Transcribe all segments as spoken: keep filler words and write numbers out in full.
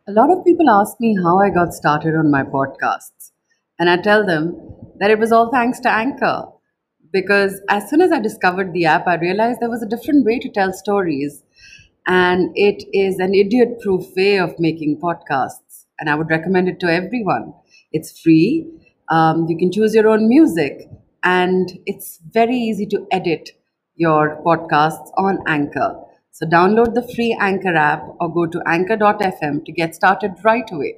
A lot of people ask me how I got started on my podcasts, and I tell them that it was all thanks to Anchor. Because as soon as I discovered the app, I realized there was a different way to tell stories, and it is an idiot proof way of making podcasts. And I would recommend it to everyone. It's free, um, you can choose your own music, and it's very easy to edit your podcasts on Anchor. So download the free Anchor app or go to anchor dot f m to get started right away.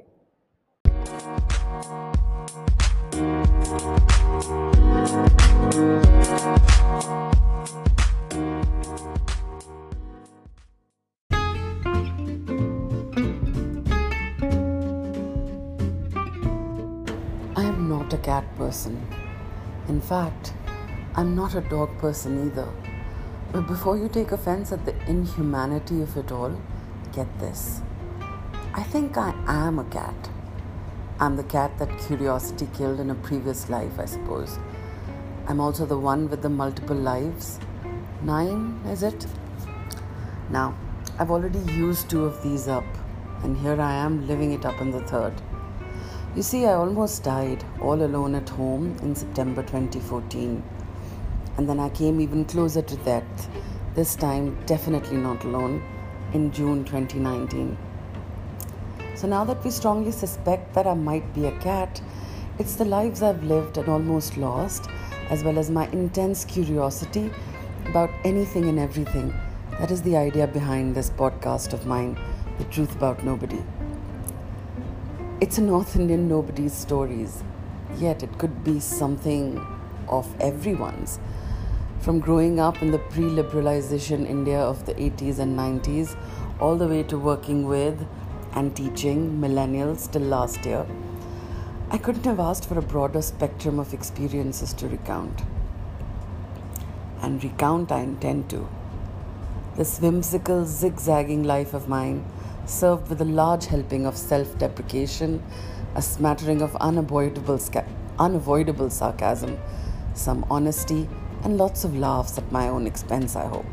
I am not a cat person. In fact, I'm not a dog person either. But before you take offense at the inhumanity of it all, get this. I think I am a cat. I'm the cat that curiosity killed in a previous life, I suppose. I'm also the one with the multiple lives. Nine, is it? Now, I've already used two of these up, and here I am living it up in the third. You see, I almost died all alone at home in September twenty fourteen. And then I came even closer to death, this time definitely not alone, in June twenty nineteen. So now that we strongly suspect that I might be a cat, it's the lives I've lived and almost lost, as well as my intense curiosity about anything and everything. That is the idea behind this podcast of mine, The Truth About Nobody. It's a North Indian nobody's stories, yet it could be something of everyone's. From growing up in the pre-liberalization India of the eighties and nineties, all the way to working with and teaching millennials till last year, I couldn't have asked for a broader spectrum of experiences to recount. And recount I intend to. This whimsical, zigzagging life of mine, served with a large helping of self-deprecation, a smattering of unavoidable, sca- unavoidable sarcasm, some honesty, and lots of laughs at my own expense, I hope.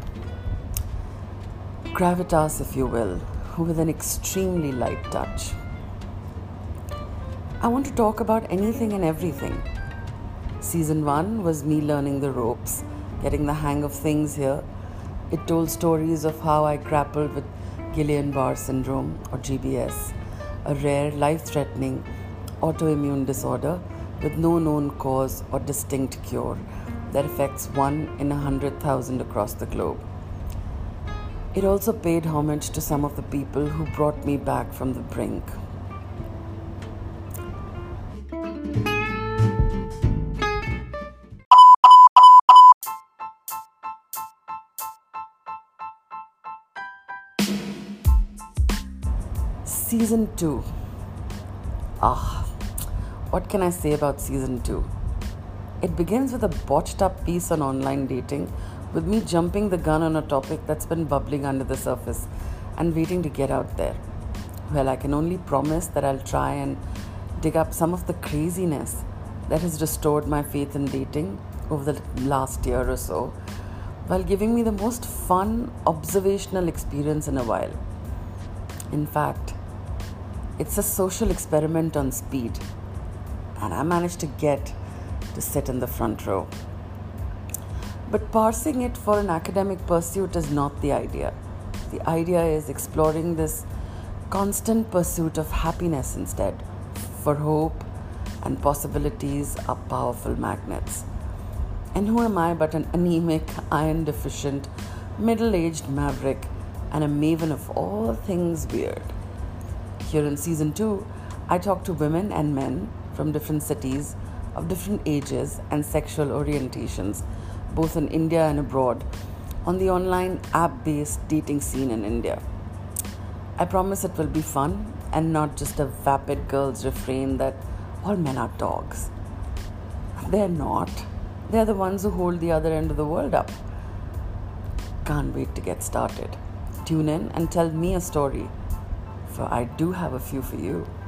Gravitas, if you will, with an extremely light touch. I want to talk about anything and everything. Season one was me learning the ropes, getting the hang of things here. It told stories of how I grappled with Guillain-Barré syndrome, or G B S, a rare, life-threatening autoimmune disorder with no known cause or distinct cure that affects one in a hundred thousand across the globe. It also paid homage to some of the people who brought me back from the brink. Season two. Ah, what can I say about season two? It begins with a botched up piece on online dating, with me jumping the gun on a topic that's been bubbling under the surface and waiting to get out there. Well, I can only promise that I'll try and dig up some of the craziness that has restored my faith in dating over the last year or so, while giving me the most fun observational experience in a while. In fact, it's a social experiment on speed, and I managed to get to sit in the front row. But parsing it for an academic pursuit is not the idea. The idea is exploring this constant pursuit of happiness instead, for hope and possibilities are powerful magnets. And who am I but an anemic, iron deficient, middle aged maverick and a maven of all things weird? Here in season two, I talk to women and men from different cities, of different ages and sexual orientations, both in India and abroad, on the online app-based dating scene in India. I promise it will be fun and not just a vapid girl's refrain that all men are dogs. They're not. They're the ones who hold the other end of the world up. Can't wait to get started. Tune in and tell me a story, for I do have a few for you.